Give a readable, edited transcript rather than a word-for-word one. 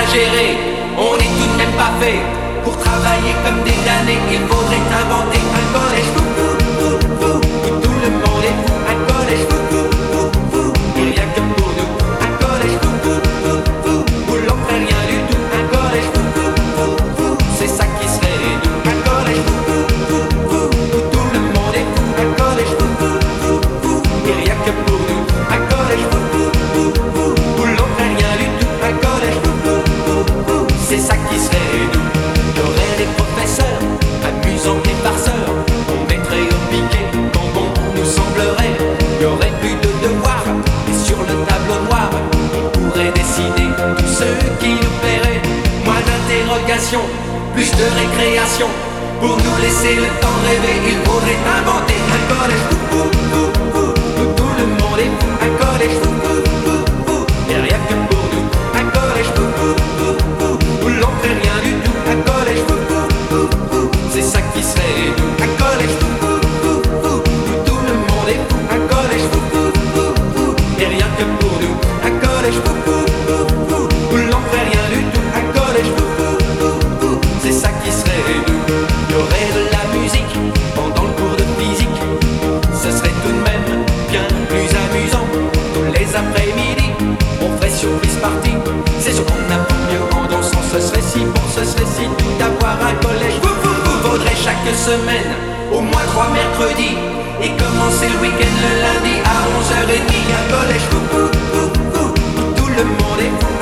exagéré, on n'est tout de même pas fait pour travailler comme des damnés. Il faudrait inventer un collège fou, fou, fou, fou, où tout le monde est fou. Un collège fou, fou, fou, fou, et rien que pour nous. Un collège fou, fou, fou, fou, où l'on fait rien du tout. Un collège fou, fou, fou, fou, c'est ça qui serait nous. Un collège fou, fou, fou, fou, où tout le monde est fou. Un collège fou, fou, fou, fou, et rien que pour nous. Un collège fou, fou, fou, fou, où l'on fait rien du tout. Un collège fou, fou, fou, fou, c'est ça qui serait nous. Il y aurait des professeurs amusants et farceurs, on mettrait au piquet quand bon nous semblerait. Il y aurait plus de devoirs, et sur le tableau noir on pourrait décider tout ce qui nous plairait. Moins d'interrogations, plus de récréation, pour nous laisser le temps de rêver. Il faudrait inventer un collège fou, fou, fou, fou, où tout le monde est fou. Un collège fou, fou, fou, fou, et rien que pour nous. Un collège fou, fou, fou, fou, où l'on fait rien du tout. Un collège fou, fou, fou, fou, c'est ça qui serait nous. Un collège fou, fou, fou, fou, où tout le monde est fou. Un collège fou, fou, fou, fou, et rien que pour nous. Un collège fou, fou, fou, fou, où l'on fait rien du tout. Un collège fou, fou, fou, fou, c'est ça qui serait nous. Il y aurait de la musique pendant le cours de physique, ce serait tout de même bien plus amusant. Tous les après-midi, on ferait surprise party. C'est sûr qu'on apprend mieux en dansant. Ce serait si bon, ce serait si doux d'avoir un collège fou, fou, fou. Faudrait chaque semaine au moins 3 mercredis, et commencer le week-end le lundi à 11h30. Un collège fou, fou, fou, fou, où tout le monde est fou.